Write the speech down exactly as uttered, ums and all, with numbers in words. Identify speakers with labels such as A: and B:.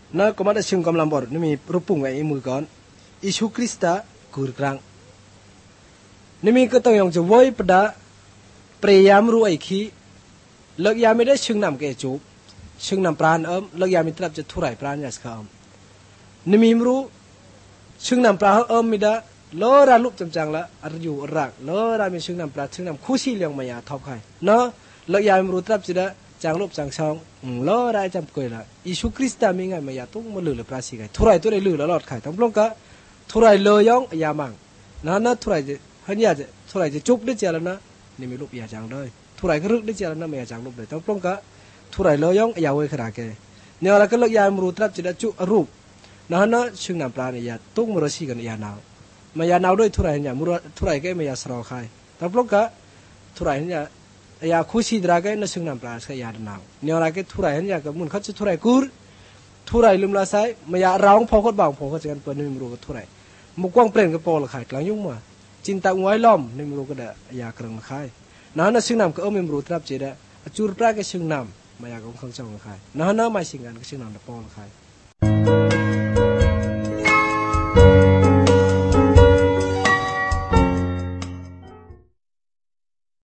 A: นะก็มาได้ชึงกำลังบอดนี่มีรูปปุ่งไอ้มือก่อนอิชูคริสต์กูรกลางนี่มีก็ต้องยองจะไว้ประดาเปรยามรู้ไอ้ขี้เลิกยาไม่ได้ชึงนำแกจูบชึงนำปราณเอิมเลิกยาไม่ตรับจะทุไรปราณยาสกามนี่มีรู้ชึงนำปราเอิมไม่ได้ล้อราลุบจำจังละอารอยู่รักล้อรามีชึงนำปราชึงนำคู่ชีเลี้ยงมายาทอบใครเนาะเลิกยาไม่รู้ตรับจะได้จังลุบจังช่องล้อได้จำกุยละอิชูคริสต์มีไงมายาตุ้งมาลือเลยปราศีไงทุไรตัวได้ลือแล้วหลอดไข่ทั้งปล้องกะทุไรเลยยองยามังนะนะทุไรจะเฮียจะทุไรจะจุบได้เจริญนะนี่มีรูปยาจังเลยทุไรก็รึกได้เจริญนะมายาจังรูปเลยทั้งปล้องกะทุไรเลยยองยาเวขนาดแกเนี่ยเราก็เลิกยาไม่รู้ตรับจะได้จุรูปนะนะชึงนำปราเนี่ยยาตุ้งมรสีกันยานาวมายานาวด้วยทุไรเนี่ยมุรทุไรก็มายาสระไข่ทั้งปล้องกะทุไรเนี่ยยาคู่ชีดราก็นั่งชึงนำปลาสกยาดนาวเนี่ยอะไรก็ทุไรเห็นยากับมุนเขาจะทุไรกูรทุไรลืมลาไซมายาร้องพอเขาบ่าวพอเขาจะกันเปิดในมือรู้ทุไรมุกว่างเปลี่ยนกับโปลขายกลางยุ่งมาจินตะงวยล้อมในมือรู้ก็ได้ยากระมังขายนั่นนั่งชึงนำก็เอาในมือรู้ทับเจได้จูรปลาก็ชึงนำมายาของข้างเจ้าขายนั่นนั่งไม่ชิงกันก็ชึงนำตะโปลขาย